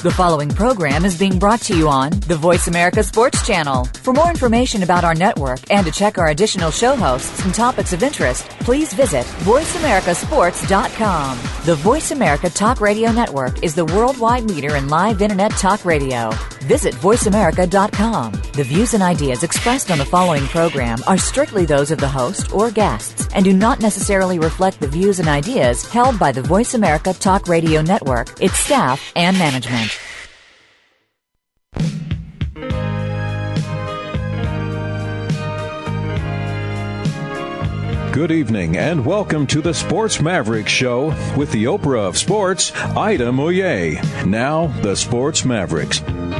The following program is being brought to you on the Voice America Sports Channel. For more information about our network and to check our additional show hosts and topics of interest, please visit voiceamericasports.com. The Voice America Talk Radio Network is the worldwide leader in live Internet talk radio. Visit voiceamerica.com. The views and ideas expressed on the following program are strictly those of the host or guests and do not necessarily reflect the views and ideas held by the Voice America Talk Radio Network, its staff, and management. Good evening and welcome to the Sports Mavericks Show with the Oprah of Sports, Ida Moye. Now, the Sports Mavericks.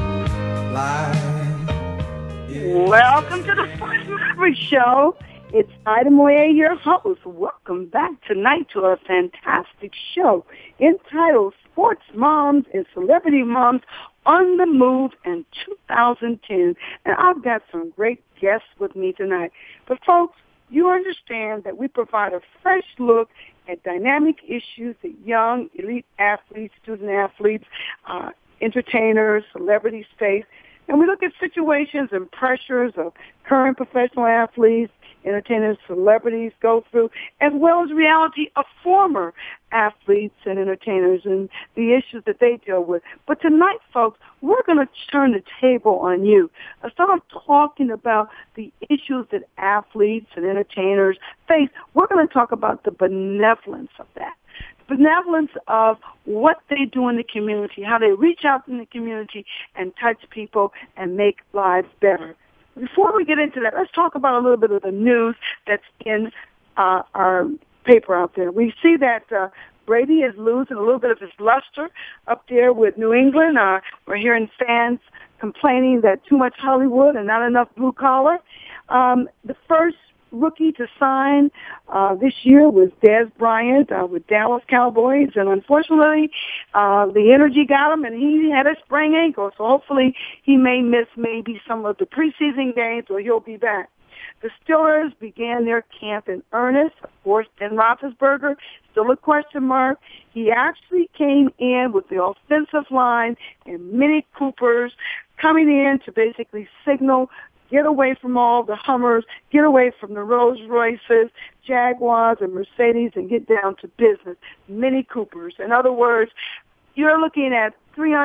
Welcome to the Sports Mavericks Show. It's Ida Moye, your host. Welcome back tonight to a fantastic show entitled Sports Moms and Celebrity Moms on the Move in 2010. And I've got some great guests with me tonight. But folks, you understand that we provide a fresh look at dynamic issues that young, elite athletes, student athletes, entertainers, celebrities face. And we look at situations and pressures of current professional athletes, entertainers, celebrities go through, as well as reality of former athletes and entertainers and the issues that they deal with. But tonight, folks, we're going to turn the table on you. I start talking about the issues that athletes and entertainers face. We're going to talk about the benevolence of that. The benevolence of what they do in the community, how they reach out in the community and touch people and make lives better. Before we get into that, let's talk about a little bit of the news that's in our paper out there. We see that Brady is losing a little bit of his luster up there with New England. We're hearing fans complaining that too much Hollywood and not enough blue collar. The first rookie to sign this year was Dez Bryant with Dallas Cowboys, and unfortunately the energy got him and he had a sprained ankle, so hopefully he may miss maybe some of the preseason games or he'll be back. The Steelers began their camp in earnest. Of course, Ben Roethlisberger, still a question mark. He actually came in with the offensive line and Mini Coopers coming in to basically signal, get away from all the Hummers, get away from the Rolls Royces, Jaguars, and Mercedes, and get down to business. Mini Coopers. In other words, you're looking at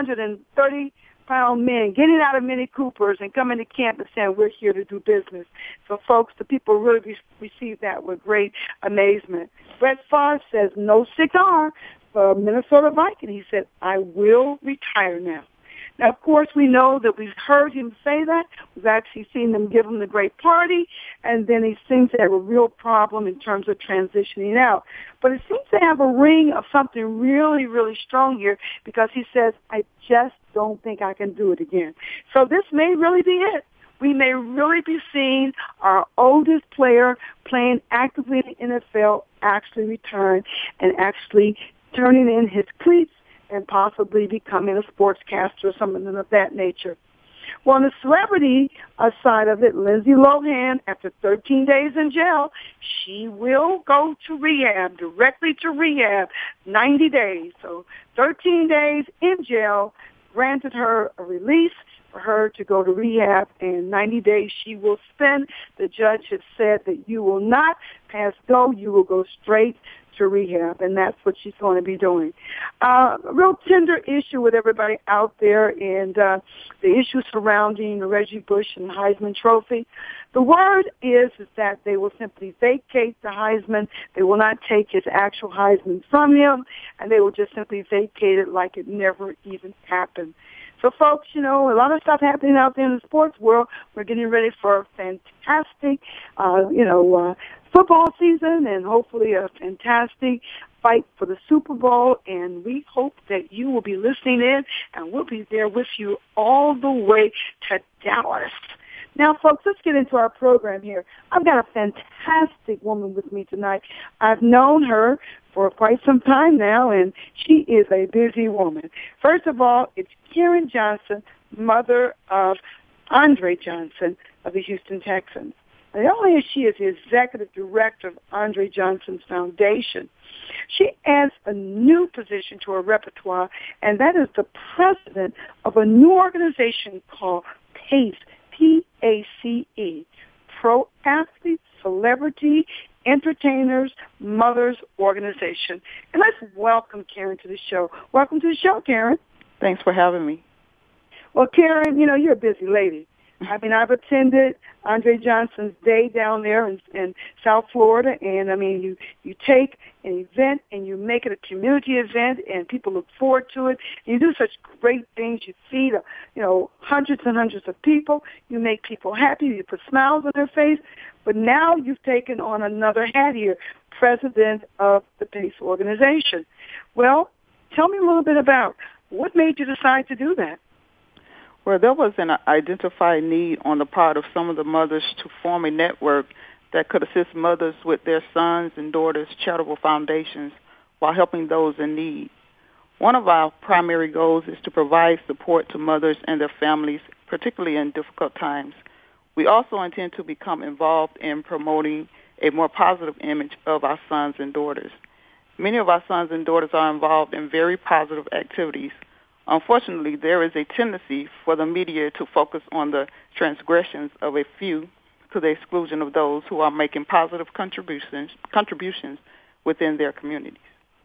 330-pound men getting out of Mini Coopers and coming to camp and saying, we're here to do business. So, folks, the people really received that with great amazement. Brett Favre says no cigar for Minnesota Vikings. He said, I will retire now. Now, of course, we know that we've heard him say that. We've actually seen them give him the great party, and then he seems to have a real problem in terms of transitioning out. But it seems to have a ring of something really, really strong here because he says, I just don't think I can do it again. So this may really be it. We may really be seeing our oldest player playing actively in the NFL actually return and actually turning in his cleats and possibly becoming a sportscaster or something of that nature. Well, on the celebrity side of it, Lindsay Lohan, after 13 days in jail, she will go to rehab, directly to rehab, 90 days. So 13 days in jail granted her a release for her to go to rehab, and 90 days she will spend. The judge has said that you will not pass go, you will go straight to rehab, and that's what she's going to be doing. A real tender issue with everybody out there, and the issue surrounding the Reggie Bush and Heisman Trophy. The word is that they will simply vacate the Heisman. They will not take his actual Heisman from him, and they will just simply vacate it like it never even happened. So, folks, you know, a lot of stuff happening out there in the sports world. We're getting ready for a fantastic, football season and hopefully a fantastic fight for the Super Bowl. And we hope that you will be listening in, and we'll be there with you all the way to Dallas. Now, folks, let's get into our program here. I've got a fantastic woman with me tonight. I've known her for quite some time now, and she is a busy woman. First of all, it's Karen Johnson, mother of Andre Johnson of the Houston Texans. Not only is she the executive director of Andre Johnson's Foundation, she adds a new position to her repertoire, and that is the president of a new organization called PACE, P-A-C-E, Pro Athletes, Celebrity, Entertainers, Mothers Organization. And let's welcome Karen to the show. Welcome to the show, Karen. Thanks for having me. Well, Karen, you're a busy lady. I mean, I've attended Andre Johnson's Day down there in South Florida, and, you take an event and you make it a community event, and people look forward to it. You do such great things. You feed, hundreds and hundreds of people. You make people happy. You put smiles on their face. But now you've taken on another hat here, president of the PACE organization. Well, tell me a little bit about what made you decide to do that. Well, there was an identified need on the part of some of the mothers to form a network that could assist mothers with their sons and daughters' charitable foundations while helping those in need. One of our primary goals is to provide support to mothers and their families, particularly in difficult times. We also intend to become involved in promoting a more positive image of our sons and daughters. Many of our sons and daughters are involved in very positive activities. Unfortunately, there is a tendency for the media to focus on the transgressions of a few to the exclusion of those who are making positive contributions within their communities.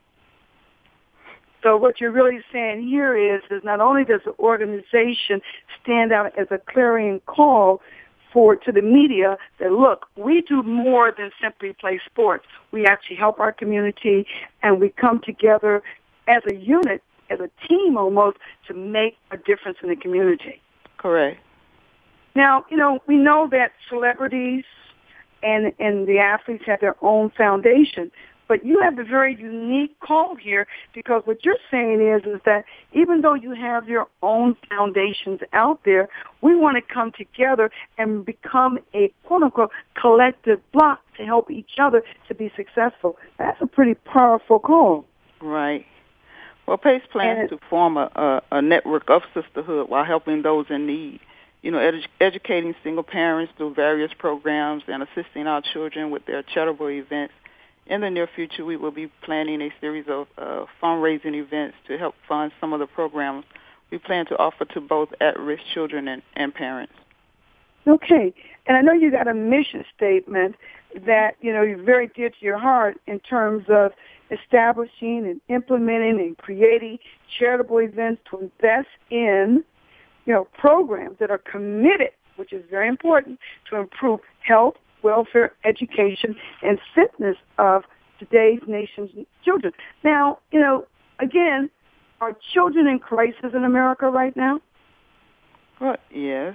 So what you're really saying here is not only does the organization stand out as a clarion call to the media that, look, we do more than simply play sports. We actually help our community, and we come together as a unit, as a team almost, to make a difference in the community. Correct. Now, we know that celebrities and the athletes have their own foundation, but you have a very unique call here, because what you're saying is that even though you have your own foundations out there, we want to come together and become a quote-unquote collective block to help each other to be successful. That's a pretty powerful call. Right. Well, PACE plans to form a network of sisterhood while helping those in need. Educating single parents through various programs and assisting our children with their charitable events. In the near future, we will be planning a series of fundraising events to help fund some of the programs we plan to offer to both at-risk children and parents. Okay. And I know you got a mission statement that, you're very dear to your heart in terms of establishing and implementing and creating charitable events to invest in, programs that are committed, which is very important, to improve health, welfare, education, and fitness of today's nation's children. Now, again, are children in crisis in America right now? Well, yes.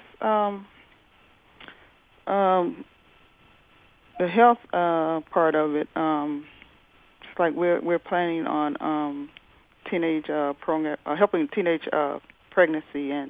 The health part of it, it's like we're planning on teenage program, helping teenage pregnancy and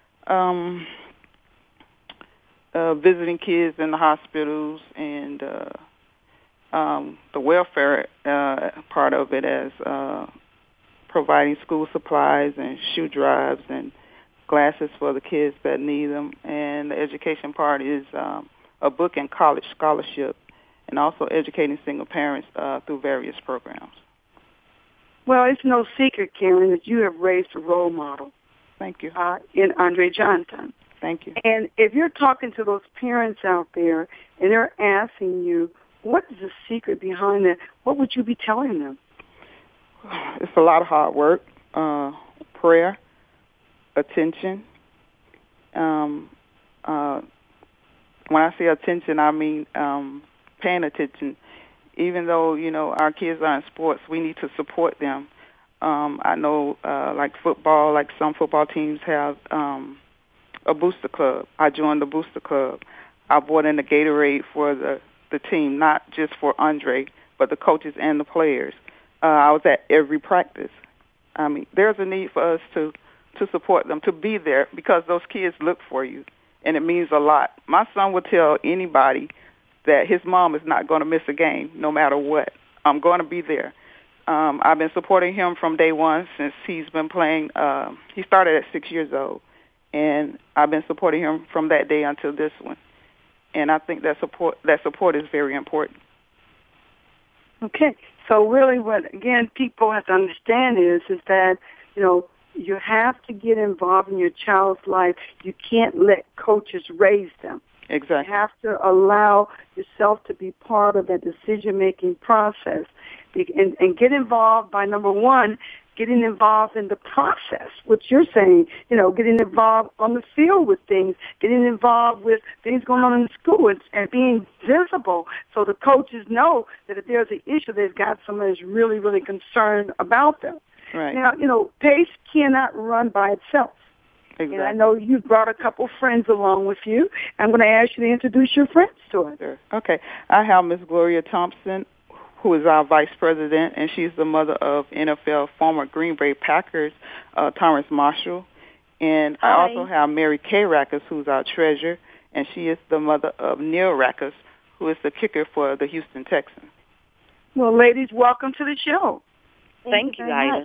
visiting kids in the hospitals, and the welfare part of it as providing school supplies and shoe drives and glasses for the kids that need them. And the education part is a book and college scholarship, and also educating single parents through various programs. Well, it's no secret, Karen, that you have raised a role model. Thank you. In Andre Johnson. Thank you. And if you're talking to those parents out there and they're asking you, what is the secret behind that, what would you be telling them? It's a lot of hard work, prayer, attention. When I say attention, I mean paying attention. Even though, our kids are in sports, we need to support them. I know, like football, like some football teams have a booster club. I joined the booster club. I bought in the Gatorade for the team, not just for Andre, but the coaches and the players. I was at every practice. I mean, there's a need for us to support them, to be there, because those kids look for you, and it means a lot. My son would tell anybody that his mom is not going to miss a game, no matter what. I'm going to be there. I've been supporting him from day one since he's been playing. He started at 6 years old, and I've been supporting him from that day until this one. And I think that support is very important. Okay. So really what, again, people have to understand is that, you have to get involved in your child's life. You can't let coaches raise them. Exactly. You have to allow yourself to be part of that decision-making process and get involved by, number one, getting involved in the process, what you're saying, getting involved on the field with things, getting involved with things going on in the school and being visible so the coaches know that if there's an issue, they've got someone who's really, really concerned about them. Right. Now, PACE cannot run by itself. Exactly. And I know you brought a couple friends along with you. I'm going to ask you to introduce your friends to us. Sure. Okay. I have Miss Gloria Thompson, who is our vice president, and she's the mother of NFL former Green Bay Packers, Thomas Marshall. And Hi. I also have Mary Kay Rackus, who's our treasurer, and she is the mother of Neil Rackus, who is the kicker for the Houston Texans. Well, ladies, welcome to the show. Thank you, Ida.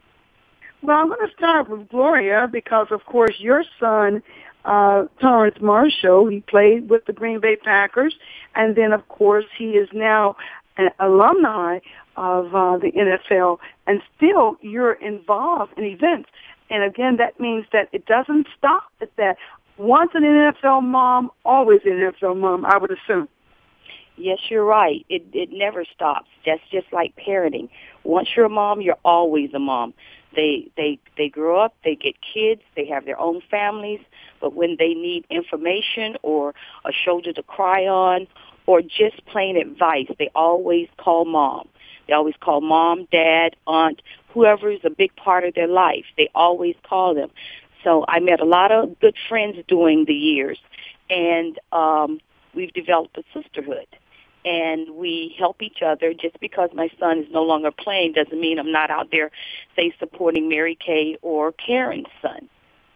Well, I'm going to start with Gloria because, of course, your son, Torrance Marshall, he played with the Green Bay Packers, and then, of course, he is now an alumni of the NFL, and still you're involved in events. And, again, that means that it doesn't stop at that. Once an NFL mom, always an NFL mom, I would assume. Yes, you're right. It never stops. That's just like parenting. Once you're a mom, you're always a mom. They grow up, they get kids, they have their own families, but when they need information or a shoulder to cry on or just plain advice, they always call mom. They always call mom, dad, aunt, whoever is a big part of their life. They always call them. So I met a lot of good friends during the years, and we've developed a sisterhood. And we help each other. Just because my son is no longer playing doesn't mean I'm not out there, say, supporting Mary Kay or Karen's son.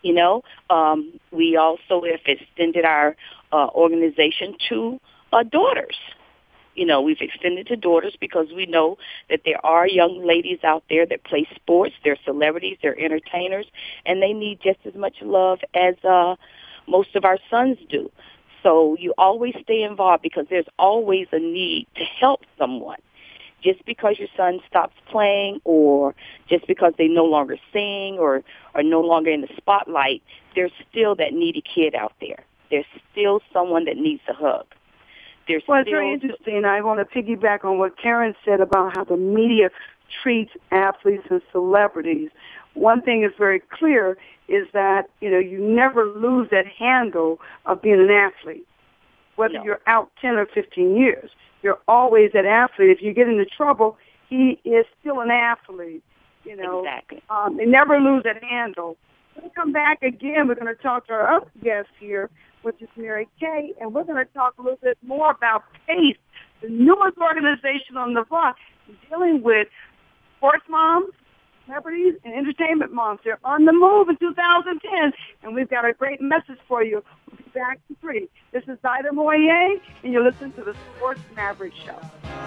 We also have extended our organization to daughters. We've extended to daughters because we know that there are young ladies out there that play sports. They're celebrities. They're entertainers. And they need just as much love as most of our sons do. So you always stay involved because there's always a need to help someone. Just because your son stops playing or just because they no longer sing or are no longer in the spotlight, there's still that needy kid out there. There's still someone that needs a hug. It's very interesting. I want to piggyback on what Karen said about how the media treats athletes and celebrities. One thing is very clear is that, you never lose that handle of being an athlete. Whether you're out 10 or 15 years, you're always an athlete. If you get into trouble, he is still an athlete. Exactly. They never lose that handle. When we come back again, we're going to talk to our other guest here, which is Mary Kay, and we're going to talk a little bit more about PACE, the newest organization on the block, dealing with sports moms, celebrities, and entertainment moms. They're on the move in 2010, and we've got a great message for you. We'll be back to 3. This is Ida Moyer, and you're listening to the Sports Maverick Show.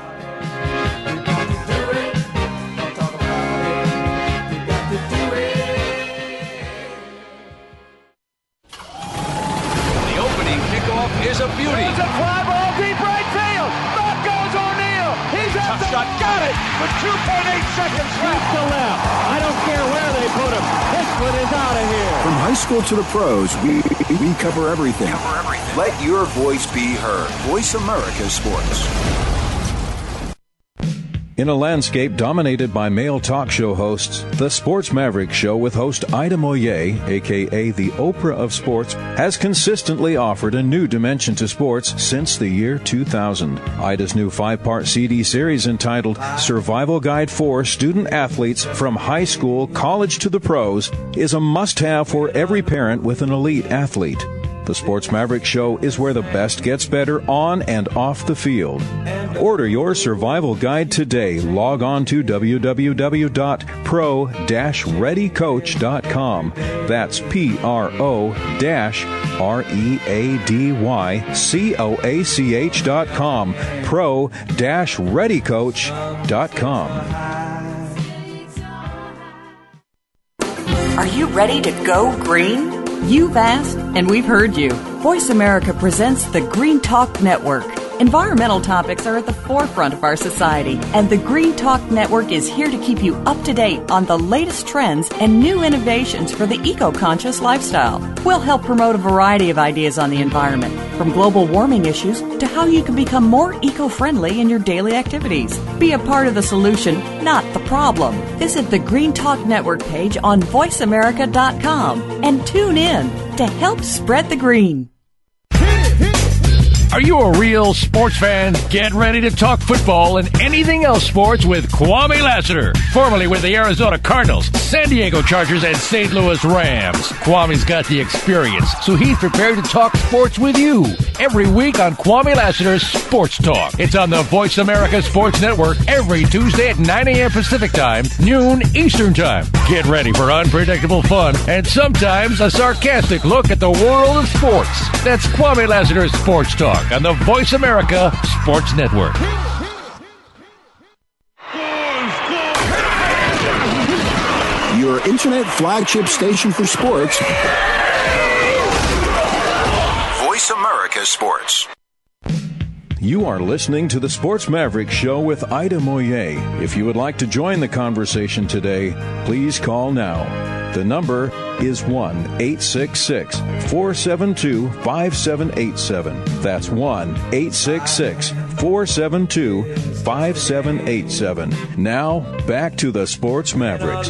The opening kickoff is a beauty. It's a fly ball deep right field. Back goes O'Neal. He's at the shot. Got it with 2.8 seconds left. To left. I don't care where they put him. This one is out of here. From high school to the pros, we cover everything. Let your voice be heard. Voice America Sports. In a landscape dominated by male talk show hosts, the Sports Maverick Show with host Ida Moyer, a.k.a. the Oprah of Sports, has consistently offered a new dimension to sports since the year 2000. Ida's new 5-part CD series entitled Survival Guide for Student Athletes from High School, College to the Pros is a must-have for every parent with an elite athlete. The Sports Maverick Show is where the best gets better on and off the field. Order your survival guide today. Log on to www.pro-readycoach.com. That's pro-readycoach.com. pro-readycoach.com. Are you ready to go green? You've asked, and we've heard you. Voice America presents the Green Talk Network. Environmental topics are at the forefront of our society, and the Green Talk Network is here to keep you up to date on the latest trends and new innovations for the eco-conscious lifestyle. We'll help promote a variety of ideas on the environment, from global warming issues to how you can become more eco-friendly in your daily activities. Be a part of the solution, not the problem. Visit the Green Talk Network page on voiceamerica.com and tune in to help spread the green. Are you a real sports fan? Get ready to talk football and anything else sports with Kwame Lassiter, formerly with the Arizona Cardinals, San Diego Chargers, and St. Louis Rams. Kwame's got the experience, so he's prepared to talk sports with you every week on Kwame Lassiter's Sports Talk. It's on the Voice America Sports Network every Tuesday at 9 a.m. Pacific Time, noon Eastern Time. Get ready for unpredictable fun and sometimes a sarcastic look at the world of sports. That's Kwame Lassiter's Sports Talk on the Voice America Sports Network. Your internet flagship station for sports. Voice America Sports. You are listening to the Sports Maverick Show with Ida Moye. If you would like to join the conversation today, please call now. The number is 1-866-472-5787. That's 1-866-472-5787. Now, back to the Sports Mavericks.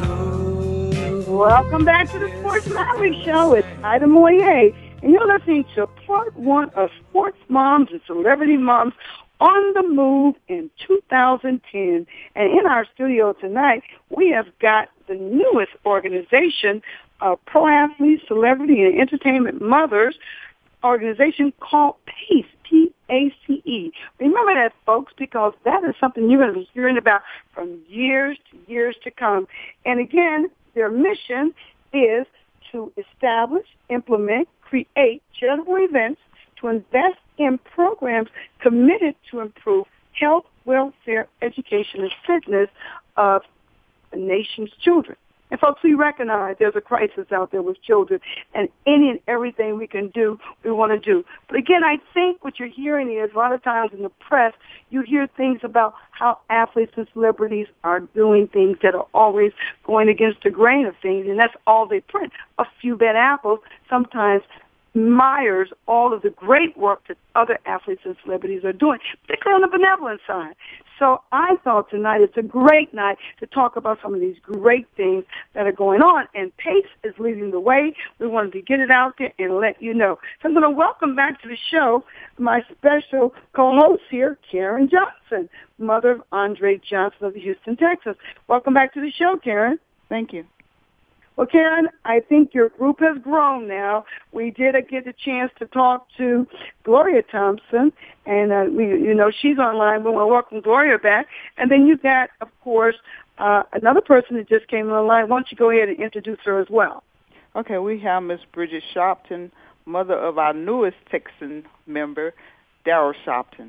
Welcome back to the Sports Maverick Show. It's Ida Moye, and you're listening to part one of Sports Moms and Celebrity Moms on the Move in 2010. And in our studio tonight, we have got the newest organization of pro athletes, celebrity, and entertainment mothers organization called PACE, P-A-C-E. Remember that, folks, because that is something you're going to be hearing about from years to years to come. And again, their mission is to establish, implement, create charitable events to invest in programs committed to improve health, welfare, education, and fitness of the nation's children. And folks, we recognize there's a crisis out there with children, and any and everything we can do, we want to do. But again, I think what you're hearing is a lot of times in the press, you hear things about how athletes and celebrities are doing things that are always going against the grain of things, and that's all they print. A few bad apples sometimes mires all of the great work that other athletes and celebrities are doing, particularly on the benevolent side. So I thought tonight it's a great night to talk about some of these great things that are going on, and PACE is leading the way. We wanted to get it out there and let you know. So I'm going to welcome back to the show my special co-host here, Karen Johnson, mother of Andre Johnson of Houston, Texas. Welcome back to the show, Karen. Thank you. Well, Karen, I think your group has grown now. We did get a chance to talk to Gloria Thompson, and she's online. We want to welcome Gloria back. And then you've got, of course, another person that just came on the line. Why don't you go ahead and introduce her as well? Okay, we have Miss Bridget Shopton, mother of our newest Texan member, Daryl Shopton.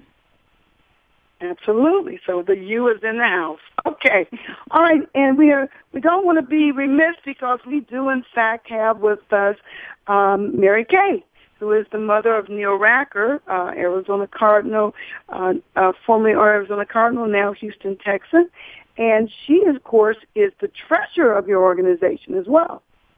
Absolutely. So the U is in the house. Okay. All right. And we don't want to be remiss because we do, in fact, have with us Mary Kay, who is the mother of Neil Racker, Arizona Cardinal, formerly Arizona Cardinal, now Houston Texan. And she, of course, is the treasurer of your organization as well.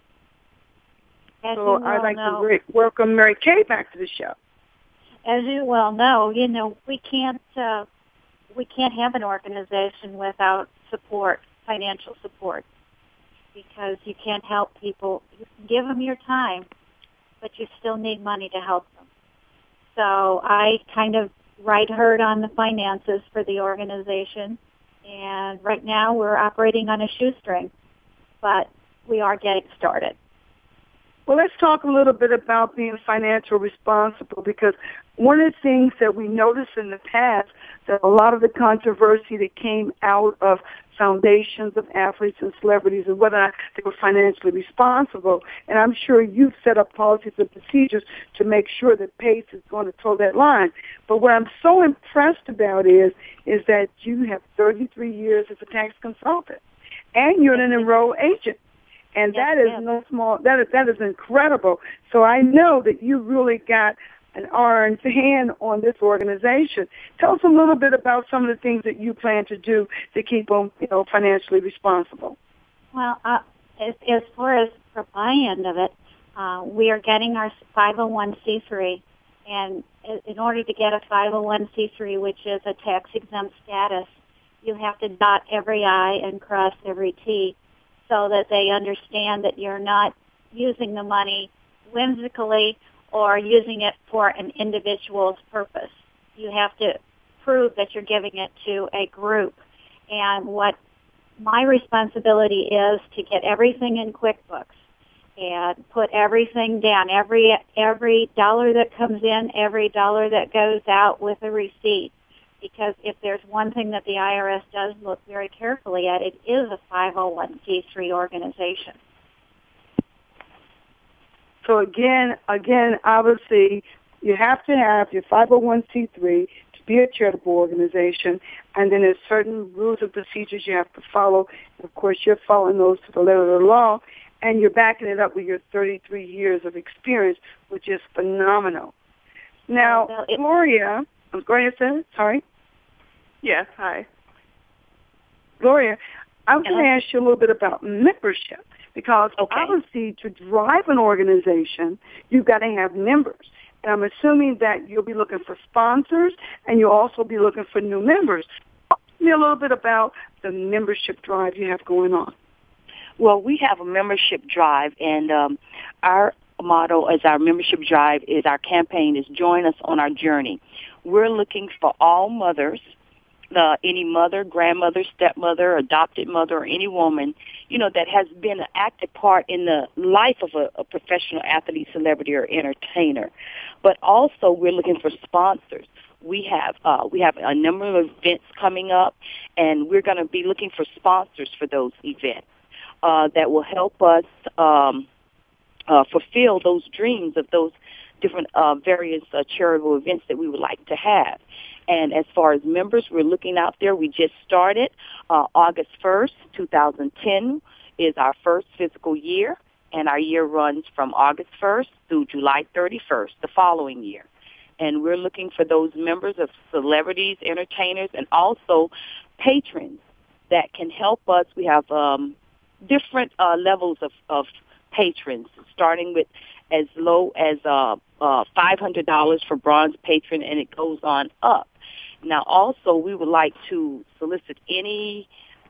So I'd like to welcome Mary Kay back to the show. As you well know, we can't have an organization without support, financial support, because you can't help people. You can give them your time, but you still need money to help them. So I kind of right herd on the finances for the organization, and right now we're operating on a shoestring, but we are getting started. Well, let's talk a little bit about being financially responsible, because one of the things that we noticed in the past, that a lot of the controversy that came out of foundations of athletes and celebrities and whether or not they were financially responsible. And I'm sure you've set up policies and procedures to make sure that PACE is going to toe that line. But what I'm so impressed about is that you have 33 years as a tax consultant, and you're an enrolled agent. And that is no small, that is incredible. So I know that you really got an orange hand on this organization. Tell us a little bit about some of the things that you plan to do to keep them, financially responsible. Well, as far as the buy-in of it, we are getting our 501c3, and in order to get a 501c3, which is a tax-exempt status, you have to dot every I and cross every T so that they understand that you're not using the money whimsically or using it for an individual's purpose. You have to prove that you're giving it to a group. And what my responsibility is to get everything in QuickBooks and put everything down, every dollar that comes in, every dollar that goes out with a receipt. Because if there's one thing that the IRS does look very carefully at, it is a 501c3 organization. So again, obviously, you have to have your 501c3 to be a charitable organization, and then there's certain rules and procedures you have to follow. And of course, you're following those to the letter of the law, and you're backing it up with your 33 years of experience, which is phenomenal. Now, Gloria, sorry. Yes, hi. Gloria, I was going to ask you a little bit about membership. Because obviously to drive an organization, you've got to have members. And I'm assuming that you'll be looking for sponsors and you'll also be looking for new members. Talk to me a little bit about the membership drive you have going on. Well, we have a membership drive, and our motto as our membership drive is our campaign is Join Us on Our Journey. We're looking for all mothers, any mother, grandmother, stepmother, adopted mother, or any woman, that has been an active part in the life of a professional athlete, celebrity, or entertainer. But also, we're looking for sponsors. We have a number of events coming up, and we're going to be looking for sponsors for those events that will help us fulfill those dreams of those different various charitable events that we would like to have. And as far as members, we're looking out there. We just started August 1st, 2010 is our first fiscal year, and our year runs from August 1st through July 31st the following year. And we're looking for those members of celebrities, entertainers, and also patrons that can help us. We have different levels of patrons, starting with as low as $500 for bronze patron, and it goes on up. Now, also, we would like to solicit any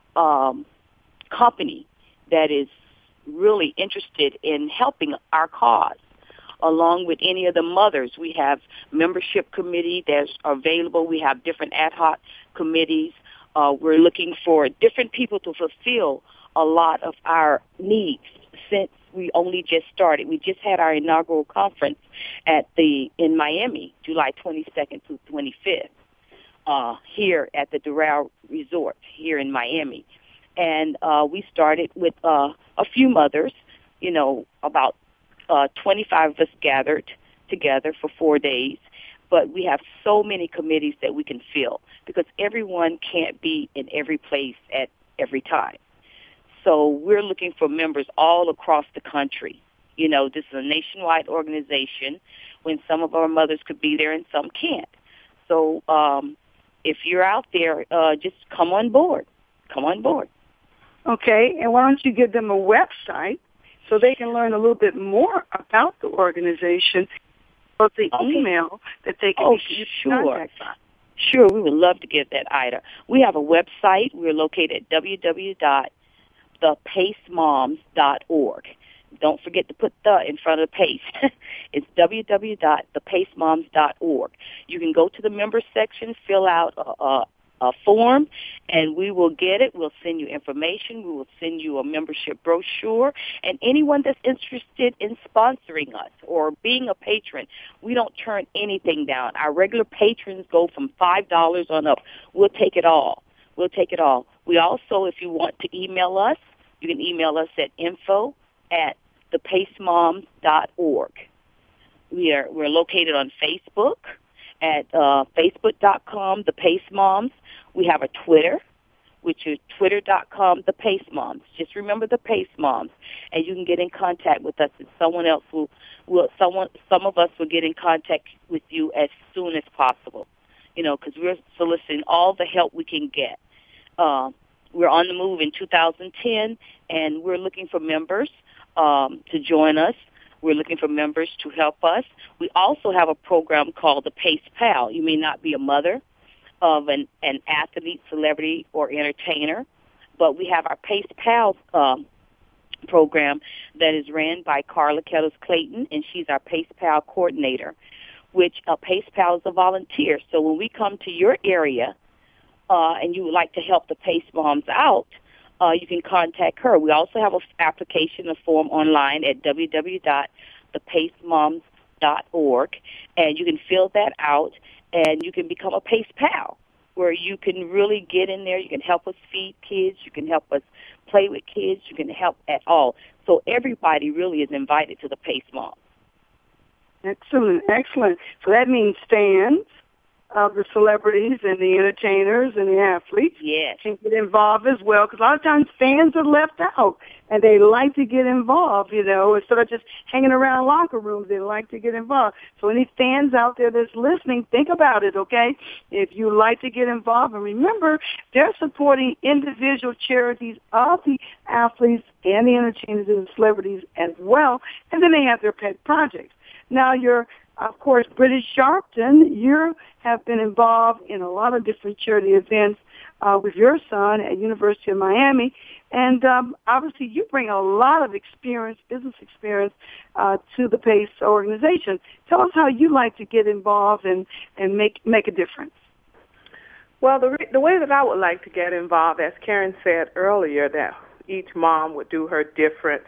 company that is really interested in helping our cause, along with any of the mothers. We have membership committee that's available. We have different ad hoc committees. We're looking for different people to fulfill a lot of our needs since we only just started. We just had our inaugural conference in Miami, July 22nd to 25th, here at the Doral Resort here in Miami. And we started with a few mothers, about 25 of us gathered together for 4 days. But we have so many committees that we can fill because everyone can't be in every place at every time. So we're looking for members all across the country. This is a nationwide organization when some of our mothers could be there and some can't. So if you're out there, just come on board. Come on board. Okay, and why don't you give them a website so they can learn a little bit more about the organization or the email that they can contact us? Sure, we would love to give that, Ida. We have a website. We're located at www.thepacemoms.org. Don't forget to put the in front of the PACE. It's www.thepacemoms.org. You can go to the member section, fill out a form, and we will get it. We'll send you information. We will send you a membership brochure. And anyone that's interested in sponsoring us or being a patron, we don't turn anything down. Our regular patrons go from $5 on up. We'll take it all. We'll take it all. We also, if you want to email us, you can email us at info@thepacemoms.org. We're located on Facebook at facebook.com, The Pace Moms. We have a Twitter. which is twitter.com, the Pace Moms. Just remember the Pace Moms, and you can get in contact with us, and someone else some of us will get in contact with you as soon as possible, because we're soliciting all the help we can get. We're on the move in 2010, and we're looking for members to join us. We're looking for members to help us. We also have a program called the Pace Pal. You may not be a mother of an athlete, celebrity, or entertainer, but we have our Pace Pal program that is ran by Carla Kettles Clayton, and she's our Pace Pal coordinator, which a Pace Pal is a volunteer. So when we come to your area and you would like to help the Pace Moms out, you can contact her. We also have an application, a form online at www.thepacemoms.org, and you can fill that out, and you can become a Pace Pal, where you can really get in there. You can help us feed kids. You can help us play with kids. You can help at all. So everybody really is invited to the Pace Moms. Excellent, excellent. So that means fans of the celebrities and the entertainers and the athletes can get involved as well, because a lot of times fans are left out and they like to get involved, instead of just hanging around locker rooms. They like to get involved. So any fans out there that's listening, think about it, okay? If you like to get involved, and remember, they're supporting individual charities of the athletes and the entertainers and the celebrities as well, and then they have their pet projects. Now, of course, British Sharpton, you have been involved in a lot of different charity events with your son at University of Miami, and obviously you bring a lot of experience, business experience, to the PACE organization. Tell us how you like to get involved and make a difference. Well, the way that I would like to get involved, as Karen said earlier, that each mom would do her different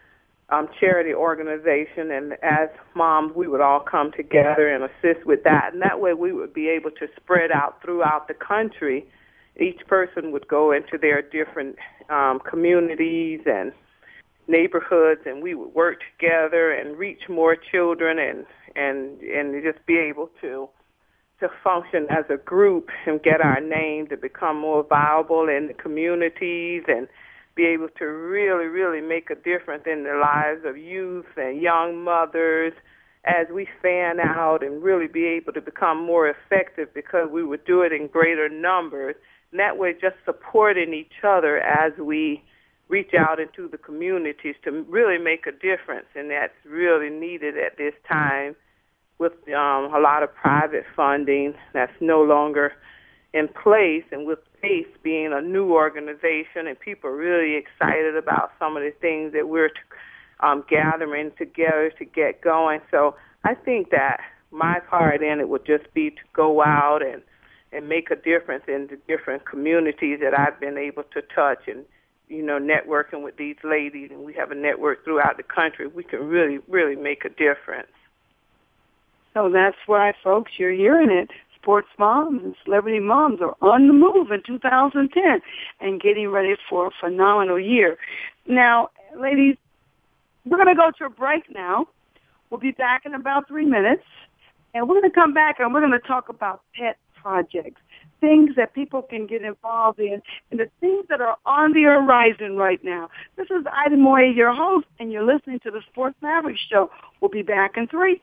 charity organization, and as moms, we would all come together and assist with that. And that way we would be able to spread out throughout the country. Each person would go into their different communities and neighborhoods, and we would work together and reach more children and just be able to function as a group and get our name to become more viable in the communities and be able to really, really make a difference in the lives of youth and young mothers as we fan out, and really be able to become more effective because we would do it in greater numbers. And that way just supporting each other as we reach out into the communities to really make a difference. And that's really needed at this time with a lot of private funding that's no longer in place, and with PACE being a new organization, and people are really excited about some of the things that we're gathering together to get going. So I think that my part in it would just be to go out and make a difference in the different communities that I've been able to touch, and networking with these ladies, and we have a network throughout the country. We can really, really make a difference. So that's why, folks, you're hearing it. Sports moms and celebrity moms are on the move in 2010 and getting ready for a phenomenal year. Now, ladies, we're going to go to a break now. We'll be back in about 3 minutes, and we're going to come back and we're going to talk about pet projects, things that people can get involved in, and the things that are on the horizon right now. This is Ida Moye, your host, and you're listening to the Sports Maverick Show. We'll be back in 3.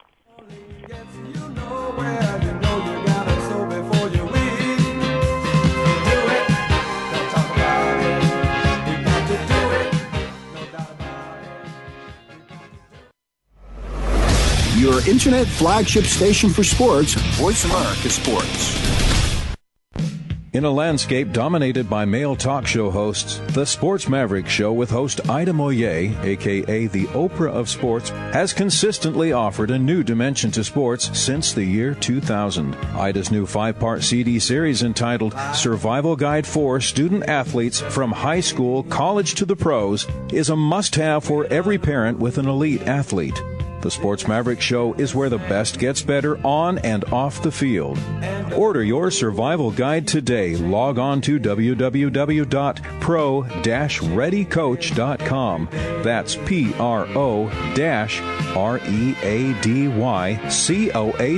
Your internet flagship station for sports, Voice America Sports. In a landscape dominated by male talk show hosts, the Sports Maverick Show with host Ida Moye, a.k.a. the Oprah of Sports, has consistently offered a new dimension to sports since the year 2000. Ida's new 5-part CD series entitled Survival Guide for Student Athletes from High School, College to the Pros is a must-have for every parent with an elite athlete. The Sports Maverick Show is where the best gets better on and off the field. Order your survival guide today. Log on to www.pro-readycoach.com. That's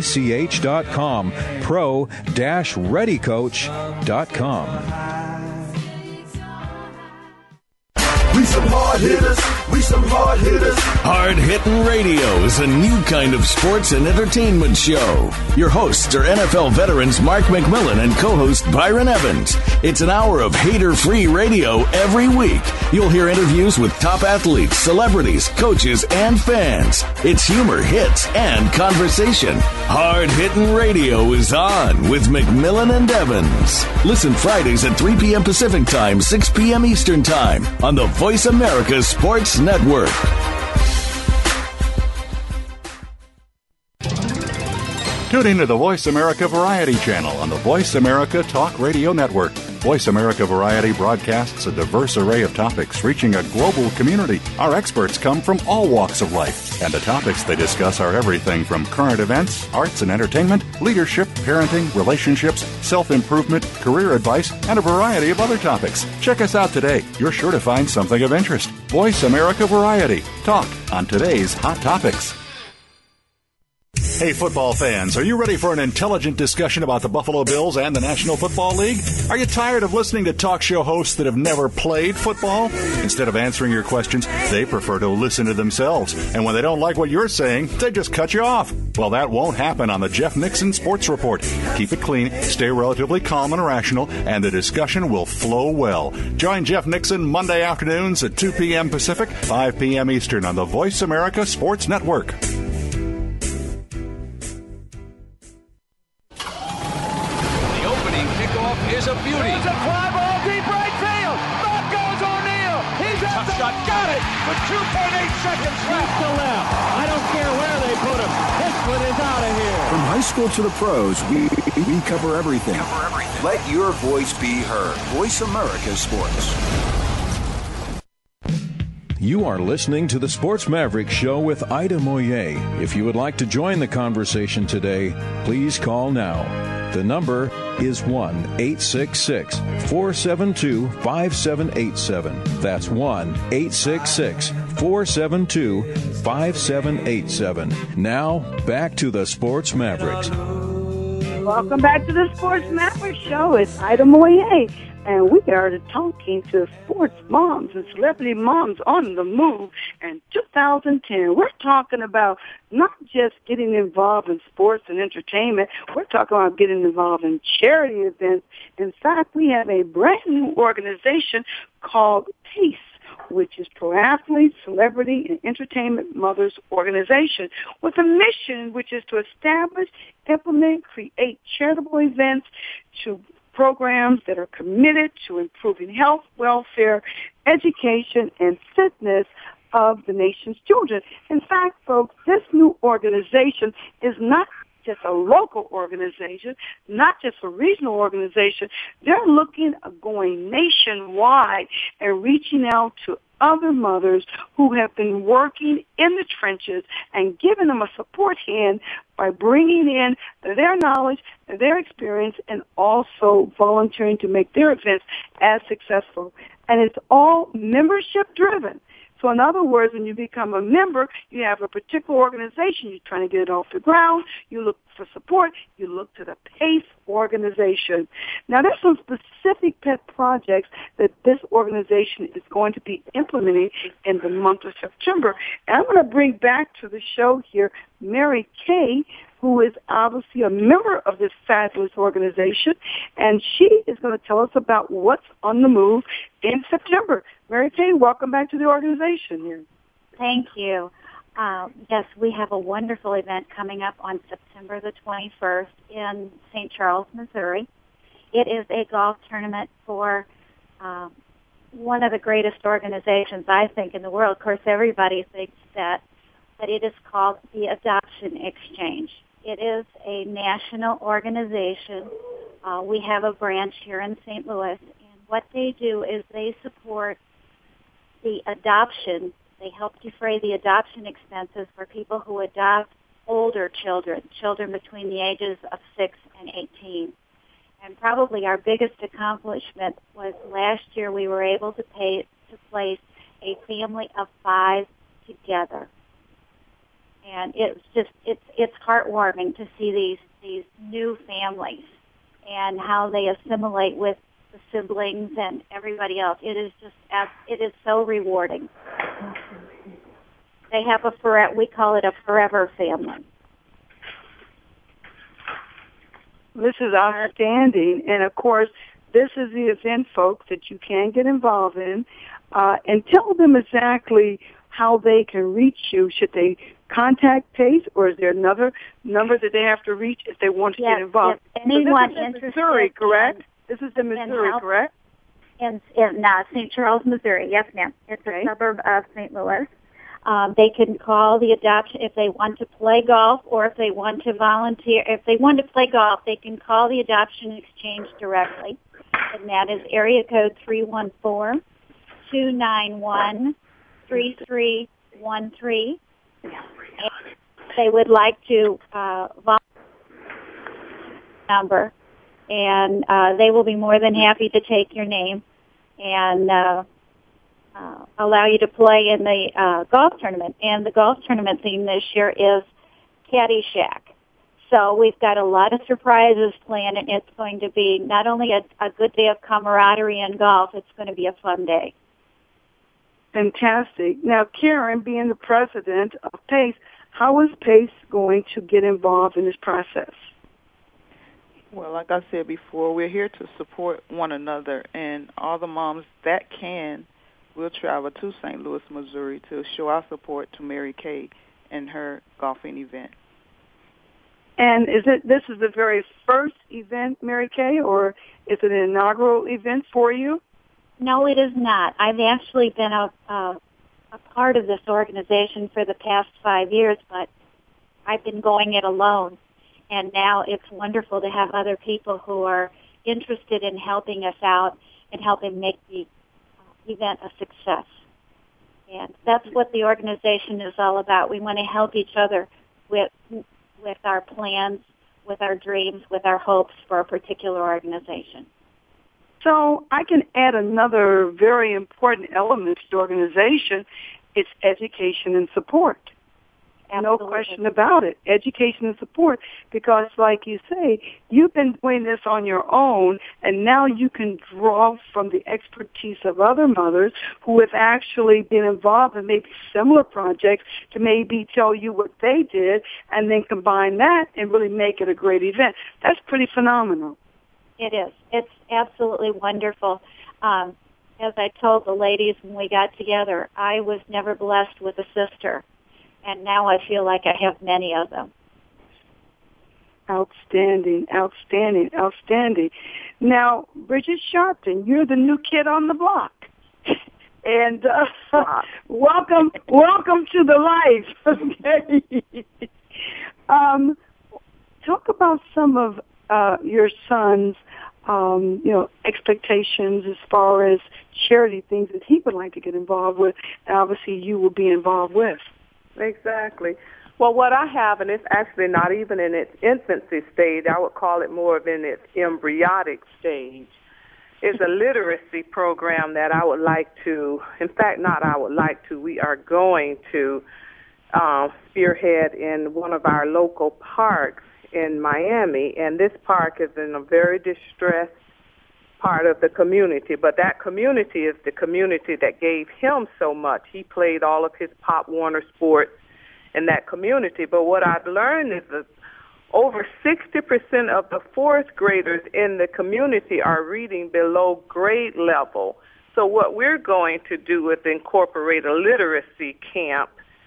pro-readycoach.com. Pro-readycoach.com. hard hitters. We some hard hitters. Hard Hittin' Radio is a new kind of sports and entertainment show. Your hosts are NFL veterans Mark McMillan and co-host Byron Evans. It's an hour of hater-free radio every week. You'll hear interviews with top athletes, celebrities, coaches, and fans. It's humor, hits, and conversation. Hard Hittin' Radio is on with McMillan and Evans. Listen Fridays at 3 p.m. Pacific Time, 6 p.m. Eastern Time on the Voice America Sports Network. Tune in to the Voice America Variety channel on the Voice America Talk Radio Network. Voice America Variety broadcasts a diverse array of topics reaching a global community. Our experts come from all walks of life, and the topics they discuss are everything from current events, arts and entertainment, leadership, parenting, relationships, self-improvement, career advice, and a variety of other topics. Check us out today. You're sure to find something of interest. Voice America Variety. Talk on today's hot topics. Hey, football fans, are you ready for an intelligent discussion about the Buffalo Bills and the National Football League? Are you tired of listening to talk show hosts that have never played football? Instead of answering your questions, they prefer to listen to themselves. And when they don't like what you're saying, they just cut you off. Well, that won't happen on the Jeff Nixon Sports Report. Keep it clean, stay relatively calm and rational, and the discussion will flow well. Join Jeff Nixon Monday afternoons at 2 p.m. Pacific, 5 p.m. Eastern on the Voice America Sports Network. Is a beauty. It's a fly ball deep right field. Back goes O'Neill. He's at the shot. Got it with 2.8 seconds left to left. I don't care where they put him. This one is out of here. From high school to the pros, we cover everything. Let your voice be heard. Voice America Sports. You are listening to the Sports Maverick Show with Ida Moye. If you would like to join the conversation today, please call now. The number is 1-866-472-5787. That's 1-866-472-5787. Now, back to the Sports Mavericks. Welcome back to the Sports Maverick Show. It's Ida Moye. And we are talking to sports moms and celebrity moms on the move in 2010. We're talking about not just getting involved in sports and entertainment. We're talking about getting involved in charity events. In fact, we have a brand new organization called PACE, which is Pro Athletes, Celebrity, and Entertainment Mothers Organization, with a mission which is to establish, implement, create charitable events to programs that are committed to improving health, welfare, education, and fitness of the nation's children. In fact, folks, this new organization is not just a local organization, not just a regional organization. They're looking at going nationwide and reaching out to other mothers who have been working in the trenches and giving them a support hand by bringing in their knowledge, their experience, and also volunteering to make their events as successful. And it's all membership driven. So in other words, when you become a member, you have a particular organization, you're trying to get it off the ground, you look for support, you look to the PACE organization. Now there's some specific pet projects that this organization is going to be implementing in the month of September. And I'm going to bring back to the show here Mary Kay, who is obviously a member of this fabulous organization, and she is going to tell us about what's on the move in September. Mary Kay, welcome back to the organization here. Thank you. Yes, we have a wonderful event coming up on September the 21st in St. Charles, Missouri. It is a golf tournament for one of the greatest organizations, I think, in the world. Of course, everybody thinks that, but it is called the Adoption Exchange. It is a national organization. We have a branch here in St. Louis, and what they do is they support the adoption. They help defray the adoption expenses for people who adopt older children, children between the ages of 6 and 18. And probably our biggest accomplishment was last year we were able to place a family of 5 together. And it's heartwarming to see these new families and how they assimilate with the siblings and everybody else. It is so rewarding. They have we call it a forever family. This is outstanding. And, of course, this is the event, folks, that you can get involved in. And tell them exactly how they can reach you. Should they contact PACE, or is there another number that they have to reach if they want to get involved? If anyone so this is in interested Missouri, correct? This is in Missouri, correct? In St. Charles, Missouri. Yes, ma'am. It's a suburb of St. Louis. They can call the adoption if they want to play golf, or if they want to volunteer. If they want to play golf, they can call the Adoption Exchange directly, and that is area code 314-291-3313. They would like to number, and they will be more than happy to take your name and allow you to play in the golf tournament. And the golf tournament theme this year is Caddyshack. So we've got a lot of surprises planned, and it's going to be not only a good day of camaraderie and golf, it's going to be a fun day. Fantastic. Now, Karen, being the president of PACE, how is PACE going to get involved in this process? Well, like I said before, we're here to support one another, and all the moms that can will travel to St. Louis, Missouri to show our support to Mary Kay and her golfing event. And this is the very first event, Mary Kay, or is it an inaugural event for you? No, it is not. I've actually been a part of this organization for the past 5 years, but I've been going it alone. And now it's wonderful to have other people who are interested in helping us out and helping make the event a success. And that's what the organization is all about. We want to help each other with our plans, with our dreams, with our hopes for a particular organization. So I can add another very important element to the organization. It's education and support. Absolutely. No question about it. Education and support, because like you say, you've been doing this on your own, and now you can draw from the expertise of other mothers who have actually been involved in maybe similar projects to maybe tell you what they did, and then combine that and really make it a great event. That's pretty phenomenal. It is. It's absolutely wonderful. As I told the ladies when we got together, I was never blessed with a sister, and now I feel like I have many of them. Outstanding, outstanding, outstanding. Now, Bridget Sharpton, you're the new kid on the block. And welcome to the life. Okay. Talk about some of your son's, expectations as far as charity things that he would like to get involved with, and obviously you will be involved with. Exactly. Well, what I have, and it's actually not even in its infancy stage, I would call it more of in its embryonic stage, is a literacy program that I would like to, in fact, not I would like to, we are going to spearhead in one of our local parks in Miami, and this park is in a very distressed part of the community, but that community is the community that gave him so much. He played all of his Pop Warner sports in that community, but what I've learned is that over 60% of the fourth graders in the community are reading below grade level. So what we're going to do is incorporate a literacy camp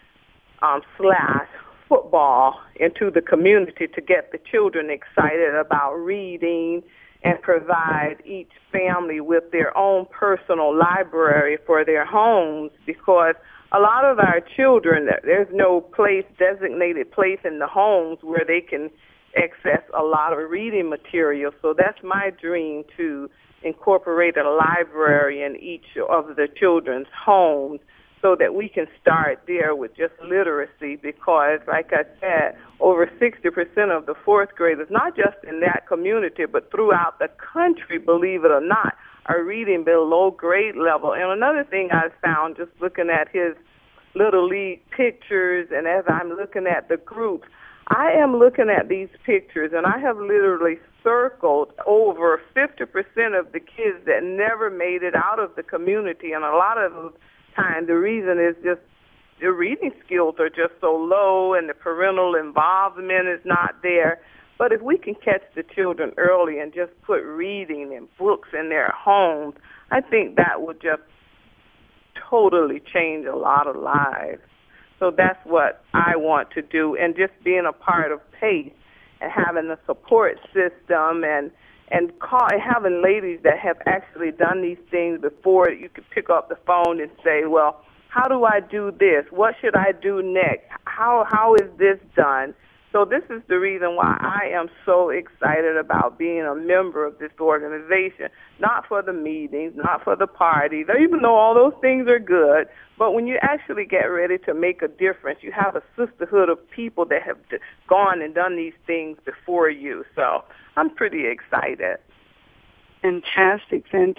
/ football into the community to get the children excited about reading and provide each family with their own personal library for their homes, because a lot of our children, there's no designated place in the homes where they can access a lot of reading material. So that's my dream, to incorporate a library in each of the children's homes, so that we can start there with just literacy, because, like I said, over 60% of the fourth graders, not just in that community, but throughout the country, believe it or not, are reading below grade level. And another thing I found, just looking at his Little League pictures, and as I'm looking at the groups, I am looking at these pictures, and I have literally circled over 50% of the kids that never made it out of the community, and a lot of the time the reason is just their reading skills are just so low and the parental involvement is not there. But if we can catch the children early and just put reading and books in their homes, I think that would just totally change a lot of lives. So that's what I want to do, and just being a part of PACE and having a support system and having ladies that have actually done these things before. You could pick up the phone and say, well, how do I do this? What should I do next? How is this done? So this is the reason why I am so excited about being a member of this organization, not for the meetings, not for the parties, even though all those things are good, but when you actually get ready to make a difference, you have a sisterhood of people that have gone and done these things before you. So I'm pretty excited. Fantastic.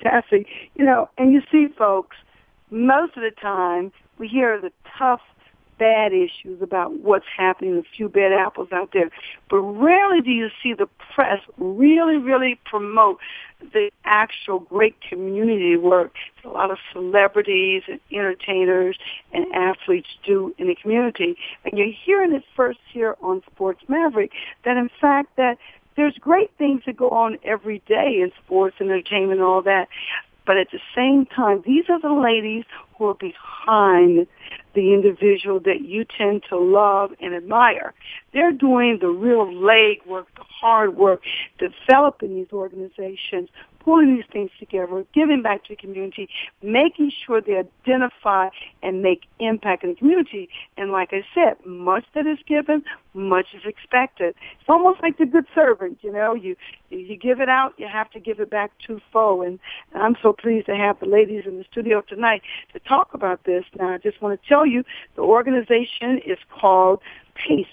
And you see, folks, most of the time we hear the tough, bad issues about what's happening, a few bad apples out there. But rarely do you see the press really promote the actual great community work that a lot of celebrities and entertainers and athletes do in the community. And you're hearing it first here on Sports Maverick, that in fact that there's great things that go on every day in sports and entertainment and all that. But at the same time, these are the ladies who are behind the individual that you tend to love and admire. They're doing the real leg work, the hard work, developing these organizations, pulling these things together, giving back to the community, making sure they identify and make impact in the community. And like I said, much that is given, much is expected. It's almost like the good servant, you know. You give it out, you have to give it back twofold. And I'm so pleased to have the ladies in the studio tonight to talk about this. Now, I just want to tell you, the organization is called PACE,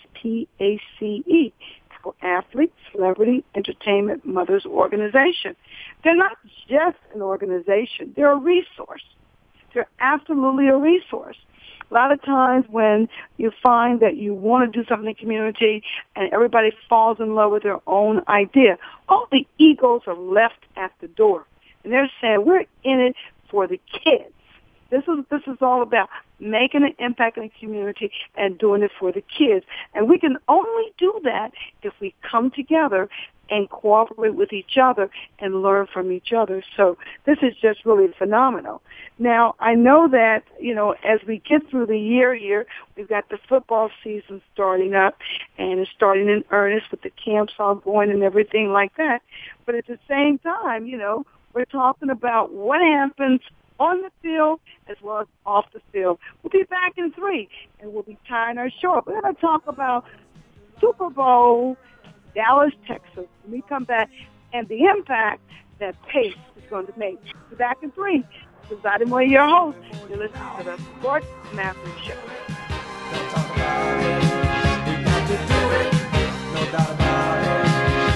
P-A-C-E. Athlete, Celebrity, Entertainment Mothers Organization. They're not just an organization. They're a resource. They're absolutely a resource. A lot of times when you find that you want to do something in the community and everybody falls in love with their own idea, all the egos are left at the door. And they're saying, we're in it for the kids. This is all about making an impact in the community and doing it for the kids. And we can only do that if we come together and cooperate with each other and learn from each other. So this is just really phenomenal. Now, I know that, you know, as we get through the year here, we've got the football season starting up, and it's starting in earnest with the camps ongoing and everything like that. But at the same time, you know, we're talking about what happens on the field as well as off the field. We'll be back in 3, and we'll be tying our show up. We're going to talk about Super Bowl, Dallas, Texas, when we come back, and the impact that PACE is going to make. We'll be back in 3. This is Ida Moya, your host. You're listening to the Sports Maverick Show. Don't talk about it. We got to do it. No doubt about it.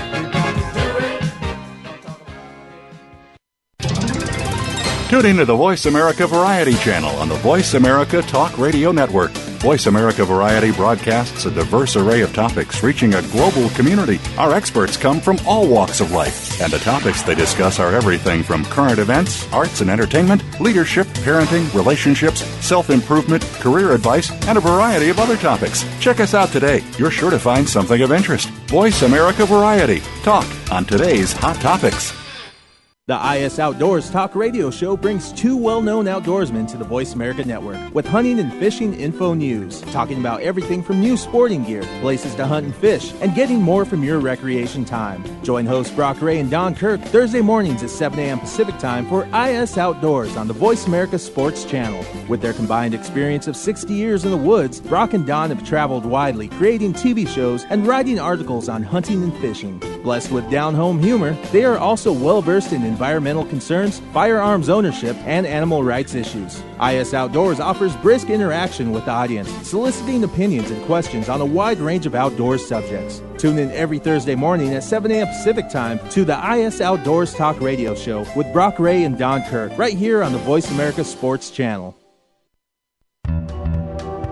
Tune in to the Voice America Variety channel on the Voice America Talk Radio Network. Voice America Variety broadcasts a diverse array of topics reaching a global community. Our experts come from all walks of life, and the topics they discuss are everything from current events, arts and entertainment, leadership, parenting, relationships, self-improvement, career advice, and a variety of other topics. Check us out today. You're sure to find something of interest. Voice America Variety. Talk on today's hot topics. The IS Outdoors Talk Radio Show brings 2 well-known outdoorsmen to the Voice America Network with hunting and fishing info news, talking about everything from new sporting gear, places to hunt and fish, and getting more from your recreation time. Join hosts Brock Ray and Don Kirk Thursday mornings at 7 a.m. Pacific Time for IS Outdoors on the Voice America Sports Channel. With their combined experience of 60 years in the woods, Brock and Don have traveled widely, creating TV shows and writing articles on hunting and fishing. Blessed with down-home humor, they are also well-versed in environmental concerns, firearms ownership, and animal rights issues. IS Outdoors offers brisk interaction with the audience, soliciting opinions and questions on a wide range of outdoors subjects. Tune in every Thursday morning at 7 a.m. Pacific Time to the IS Outdoors Talk Radio Show with Brock Ray and Don Kirk, right here on the Voice America Sports Channel.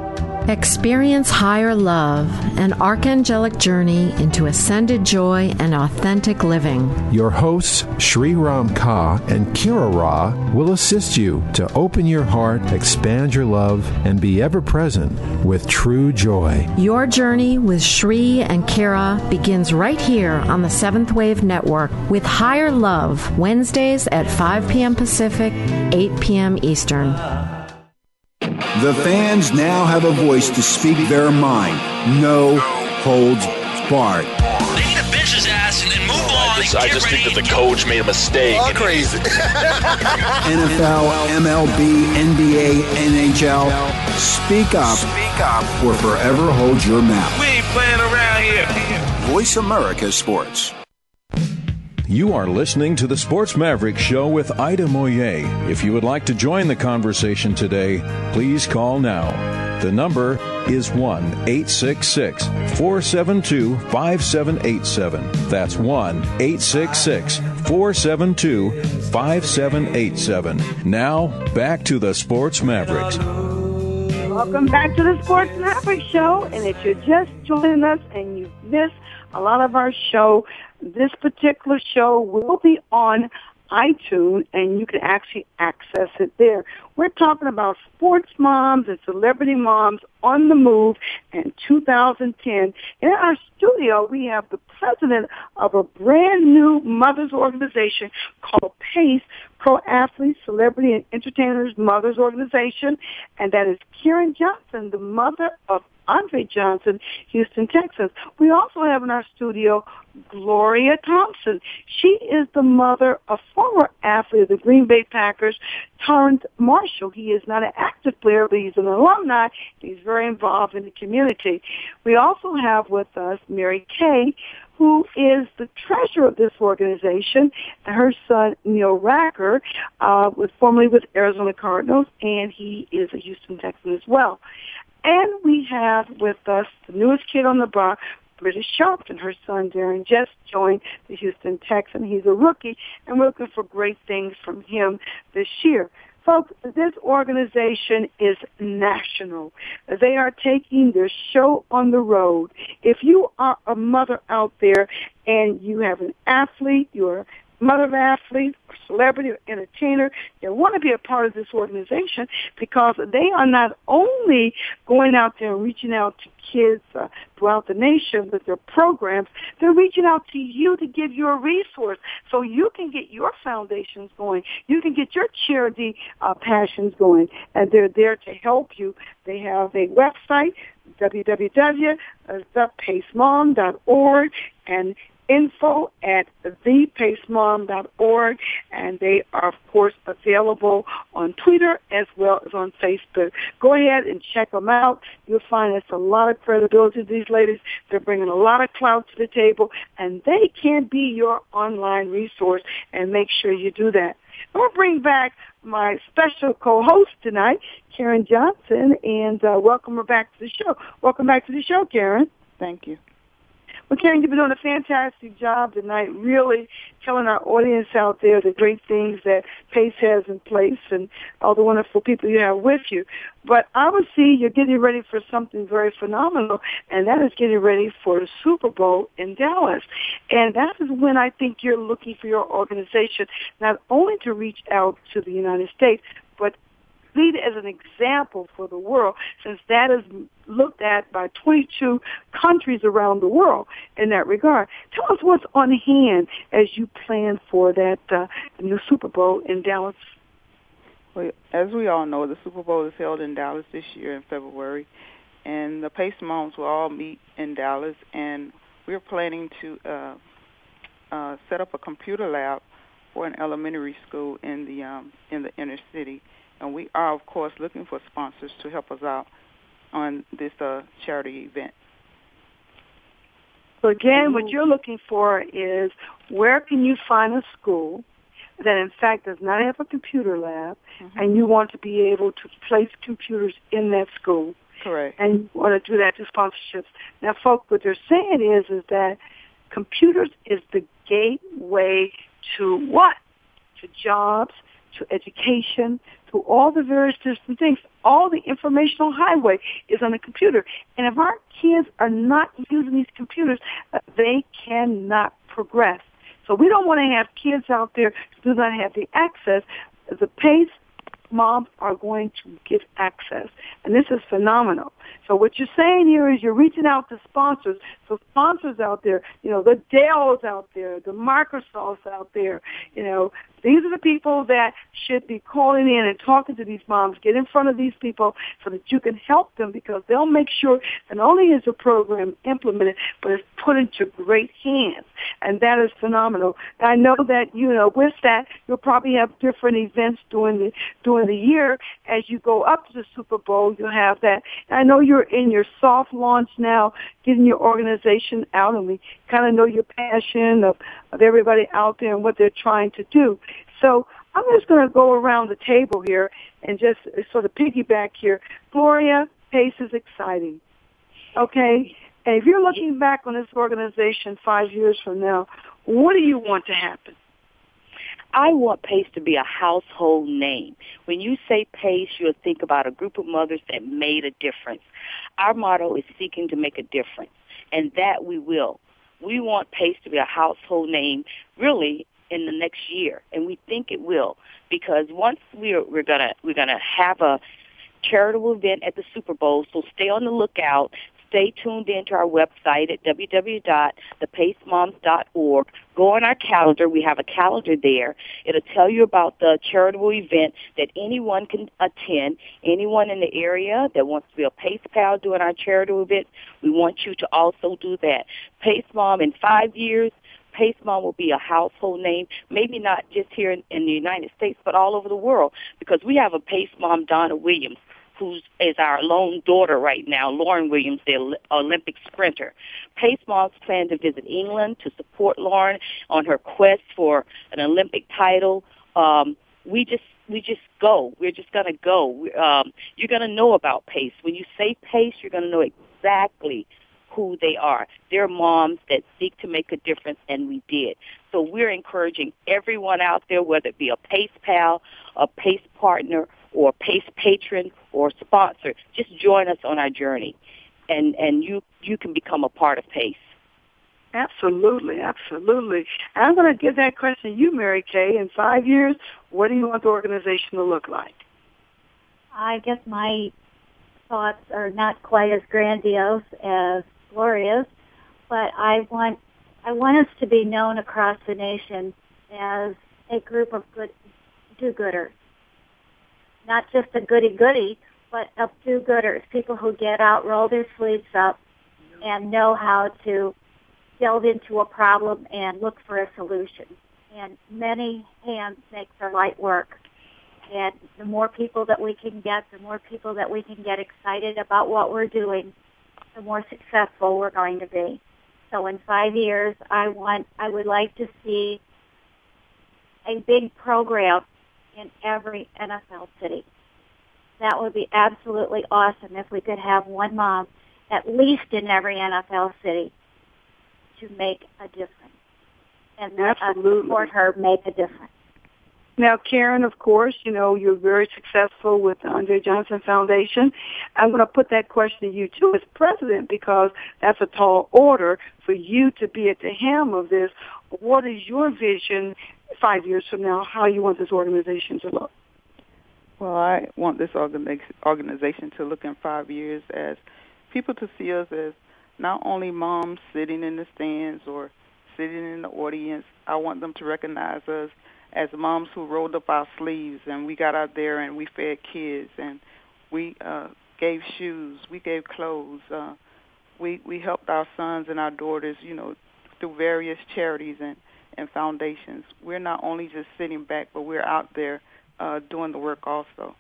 Experience higher love, an archangelic journey into ascended joy and authentic living. Your hosts, Sri Ram Ka and Kira Ra, will assist you to open your heart, expand your love, and be ever present with true joy. Your journey with Sri and Kira begins right here on the Seventh Wave Network with Higher Love, Wednesdays at 5 p.m. Pacific, 8 p.m. Eastern. The fans now have a voice to speak their mind. No holds barred. They need to bench his ass and move on. I just think that the coach made a mistake. All crazy. NFL, MLB, NBA, NHL. Speak up or forever hold your mouth. We ain't playing around here. Voice America Sports. You are listening to the Sports Maverick Show with Ida Moye. If you would like to join the conversation today, please call now. The number is 1-866-472-5787. That's 1-866-472-5787. Now, back to the Sports Mavericks. Welcome back to the Sports Maverick Show. And if you're just joining us and you've missed a lot of our show, this particular show will be on iTunes, and you can actually access it there. We're talking about sports moms and celebrity moms on the move in 2010. In our studio, we have the president of a brand new mothers organization called PACE, Pro Athletes, Celebrity and Entertainers Mothers Organization, and that is Karen Johnson, the mother of Andre Johnson, Houston Texans. We also have in our studio Gloria Thompson. She is the mother of former athlete of the Green Bay Packers, Torrance Marshall. He is not an active player, but he's an alumni. He's very involved in the community. We also have with us Mary Kay, who is the treasurer of this organization, and her son, Neil Racker, was formerly with Arizona Cardinals, and he is a Houston Texan as well. And we have with us the newest kid on the block, Britta Sharpton. Her son, Darren, just joined the Houston Texans. He's a rookie, and we're looking for great things from him this year. Folks, this organization is national. They are taking their show on the road. If you are a mother out there and you have an athlete, you're a mother of an athlete, or celebrity, or entertainer, you want to be a part of this organization because they are not only going out there and reaching out to kids throughout the nation with their programs, they're reaching out to you to give you a resource so you can get your foundations going. You can get your charity passions going, and they're there to help you. They have a website, www.thepacemom.org, and info@thepacemom.org, and they are, of course, available on Twitter as well as on Facebook. Go ahead and check them out. You'll find there's a lot of credibility to these ladies. They're bringing a lot of clout to the table, and they can be your online resource, and make sure you do that. We'll bring back my special co-host tonight, Karen Johnson, and welcome her back to the show. Welcome back to the show, Karen. Thank you. Well, Karen, you've been doing a fantastic job tonight, really telling our audience out there the great things that PACE has in place and all the wonderful people you have with you. But I would see you're getting ready for something very phenomenal, and that is getting ready for the Super Bowl in Dallas. And that is when I think you're looking for your organization not only to reach out to the United States, but lead as an example for the world, since that is looked at by 22 countries around the world in that regard. Tell us what's on hand as you plan for that new Super Bowl in Dallas. Well, as we all know, the Super Bowl is held in Dallas this year in February, and the PACE moms will all meet in Dallas, and we're planning to set up a computer lab for an elementary school in the inner city. And we are, of course, looking for sponsors to help us out on this charity event. So again, what you're looking for is where can you find a school that, in fact, does not have a computer lab, and you want to be able to place computers in that school. Correct. And you want to do that through sponsorships. Now, folks, what they're saying is that computers is the gateway to what? To jobs, to education, to to all the various different things. All the informational highway is on the computer. And if our kids are not using these computers, they cannot progress. So we don't want to have kids out there who do not have the access. The PACE moms are going to give access. And this is phenomenal. So what you're saying here is you're reaching out to sponsors. So sponsors out there, the Dells out there, the Microsofts out there, these are the people that should be calling in and talking to these moms. Get in front of these people so that you can help them, because they'll make sure that not only is the program implemented, but it's put into great hands. And that is phenomenal. I know that, with that, you'll probably have different events during the year. As you go up to the Super Bowl, you'll have that. And I know you're in your soft launch now, getting your organization out, and we kind of know your passion of everybody out there and what they're trying to do. So I'm just going to go around the table here and just sort of piggyback here. Gloria, PACE is exciting, okay? And if you're looking back on this organization 5 years from now, what do you want to happen? I want PACE to be a household name. When you say PACE, you'll think about a group of mothers that made a difference. Our motto is seeking to make a difference, and that we will. We want PACE to be a household name, really, in the next year, and we think it will, because once we're gonna have a charitable event at the Super Bowl. So stay on the lookout. Stay tuned into our website at www.thepacemoms.org. Go on our calendar. We have a calendar there. It'll tell you about the charitable event that anyone can attend. Anyone in the area that wants to be a PACE pal doing our charitable event, we want you to also do that. PACE Mom, in 5 years, PACE Mom will be a household name, maybe not just here in the United States, but all over the world, because we have a PACE Mom, Donna Williams, who is our lone daughter right now, Lauren Williams, the Olympic sprinter. PACE Moms plan to visit England to support Lauren on her quest for an Olympic title. We just go. We're just going to go. You're going to know about PACE. When you say PACE, you're going to know exactly who they are. They're moms that seek to make a difference, and we did. So we're encouraging everyone out there, whether it be a PACE pal, a PACE partner, or PACE patron or sponsor, just join us on our journey, and you can become a part of PACE. Absolutely, absolutely. And I'm going to give that question to you, Mary Kay. In 5 years, what do you want the organization to look like? I guess my thoughts are not quite as grandiose as Gloria's, but I want us to be known across the nation as a group of good do-gooders. Not just a goody-goody, but of do-gooders, people who get out, roll their sleeves up, and know how to delve into a problem and look for a solution. And many hands make the light work. And the more people that we can get, the more people that we can get excited about what we're doing, the more successful we're going to be. So in 5 years, I would like to see a big program in every NFL city. That would be absolutely awesome if we could have one mom at least in every NFL city to make a difference. And let us support her make a difference. Now, Karen, of course, you're very successful with the Andre Johnson Foundation. I'm going to put that question to you, too, as president, because that's a tall order for you to be at the helm of this. What is your vision 5 years from now, how you want this organization to look? Well, I want this organization to look in 5 years as people to see us as not only moms sitting in the stands or sitting in the audience. I want them to recognize us as moms who rolled up our sleeves and we got out there and we fed kids and we gave shoes, we gave clothes. We helped our sons and our daughters, through various charities and foundations. We're not only just sitting back, but we're out there doing the work also.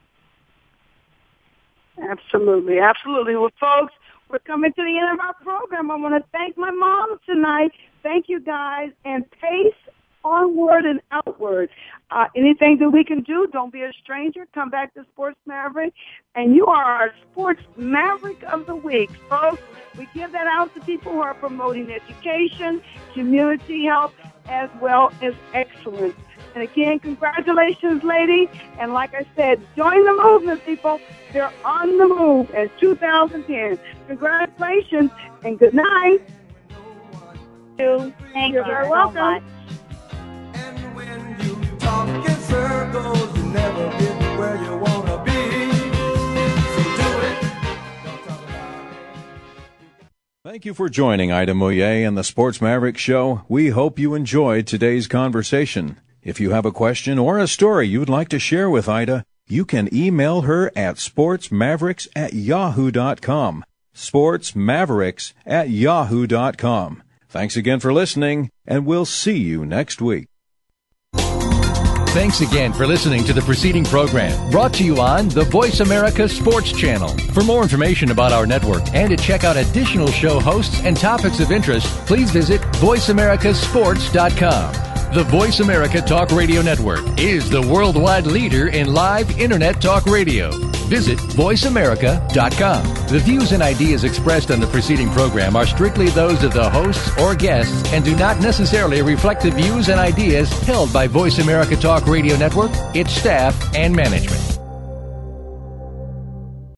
Absolutely, absolutely. Well, folks, we're coming to the end of our program. I want to thank my mom tonight. Thank you, guys, and PACE onward and outward. Anything that we can do, don't be a stranger. Come back to Sports Maverick, and you are our Sports Maverick of the Week, folks. We give that out to people who are promoting education, community health, as well as excellence. And again, congratulations, lady. And like I said, join the movement, people. They're on the move as 2010. Congratulations and good night. Thank You're you very so welcome. much. Talk in circles, you never get where you want to be. So do it. Thank you for joining Ida Moye and the Sports Maverick Show. We hope you enjoyed today's conversation. If you have a question or a story you'd like to share with Ida, you can email her at sportsmavericks@yahoo.com. sportsmavericks@yahoo.com. Thanks again for listening, and we'll see you next week. Thanks again for listening to the preceding program, brought to you on the Voice America Sports Channel. For more information about our network and to check out additional show hosts and topics of interest, please visit voiceamericasports.com. The Voice America Talk Radio Network is the worldwide leader in live Internet talk radio. Visit voiceamerica.com. The views and ideas expressed on the preceding program are strictly those of the hosts or guests and do not necessarily reflect the views and ideas held by Voice America Talk Radio Network, its staff, and management.